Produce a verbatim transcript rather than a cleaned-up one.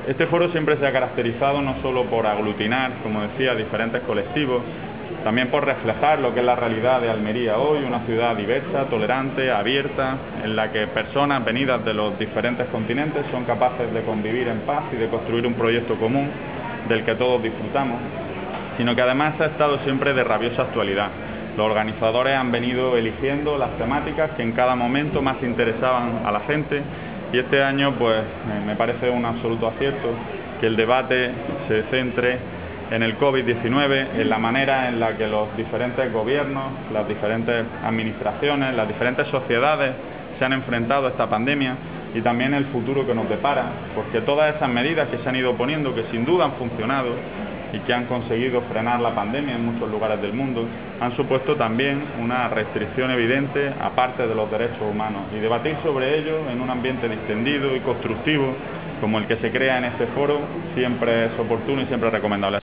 Este foro siempre se ha caracterizado no solo por aglutinar, como decía, diferentes colectivos, también por reflejar lo que es la realidad de Almería hoy, una ciudad diversa, tolerante, abierta, en la que personas venidas de los diferentes continentes son capaces de convivir en paz y de construir un proyecto común del que todos disfrutamos, sino que además ha estado siempre de rabiosa actualidad. Los organizadores han venido eligiendo las temáticas que en cada momento más interesaban a la gente, y este año pues me parece un absoluto acierto que el debate se centre en el COVID diecinueve, en la manera en la que los diferentes gobiernos, las diferentes administraciones, las diferentes sociedades se han enfrentado a esta pandemia, y también el futuro que nos depara, porque todas esas medidas que se han ido poniendo, que sin duda han funcionado y que han conseguido frenar la pandemia en muchos lugares del mundo, han supuesto también una restricción evidente a parte de los derechos humanos, y debatir sobre ello en un ambiente distendido y constructivo como el que se crea en este foro siempre es oportuno y siempre es recomendable.